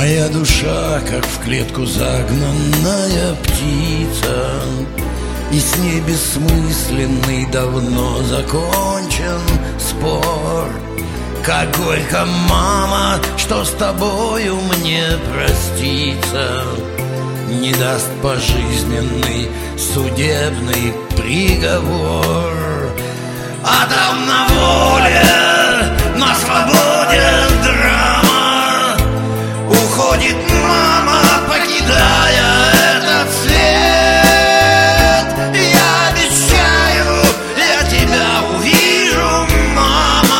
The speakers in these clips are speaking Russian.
Моя душа, как в клетку загнанная птица, и с ней бессмысленный давно закончен спор. Как горько, мама, что с тобою мне проститься не даст пожизненный судебный приговор. А там на воле, на свободе драма уходит мама, покидая этот свет. Я обещаю, я тебя увижу, мама,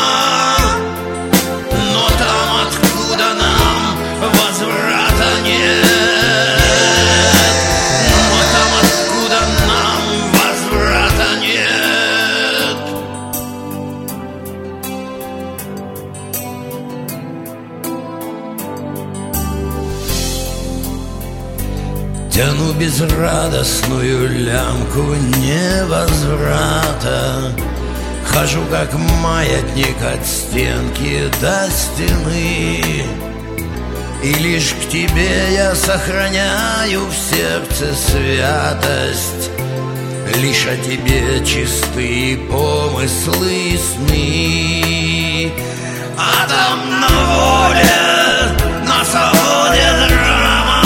но там, откуда нам возврата нет. Но там, откуда нам возврата нет. Тяну безрадостную лямку невозврата, хожу как маятник от стенки до стены, и лишь к тебе я сохраняю в сердце святость. Лишь о тебе чистые помыслы и сны. А там на воле, на свободе драма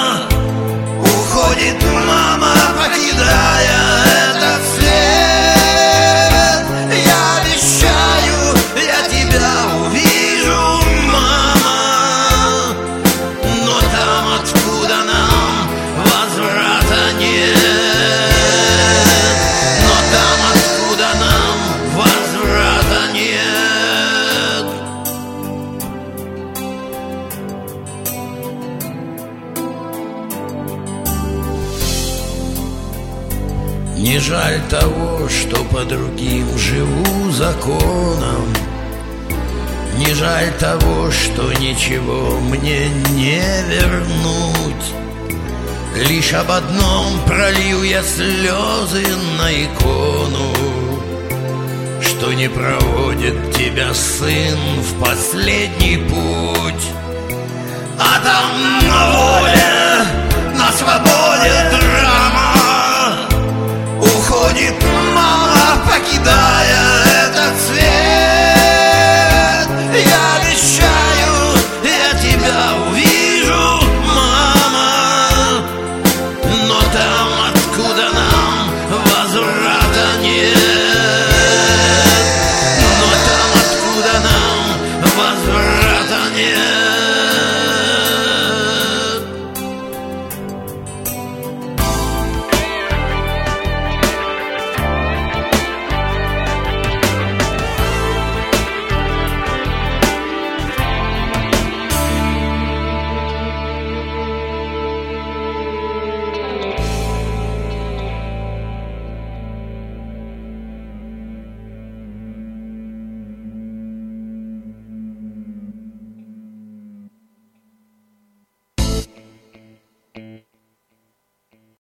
уходит мама, покидая этот свет. Я обещаю, я тебя увижу, мама, но там, откуда нам возврата нет. Но там, откуда нам возврата нет. Не жаль того, что по другим живу законом. Не жаль того, что ничего мне не вернуть. Лишь об одном пролью я слезы на икону, что не проводит тебя сын в последний путь. А там на воле, на свободе